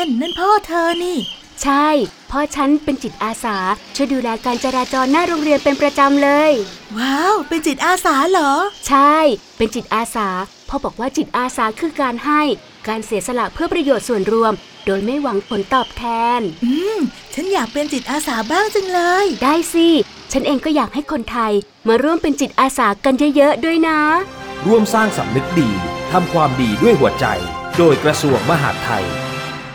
นั่นพ่อเธอนี่ใช่พ่อฉันเป็นจิตอาสาช่วยดูแลการจราจรหน้าโรงเรียนเป็นประจำเลยว้าวเป็นจิตอาสาเหรอใช่เป็นจิตอาสาพ่อบอกว่าจิตอาสาคือการให้การเสียสละเพื่อประโยชน์ส่วนรวมโดยไม่หวังผลตอบแทนฉันอยากเป็นจิตอาสาบ้างจังเลยได้สิฉันเองก็อยากให้คนไทยมาร่วมเป็นจิตอาสากันเยอะๆด้วยนะร่วมสร้างสำนึกดีทำความดีด้วยหัวใจโดยกระทรวงมหาดไทย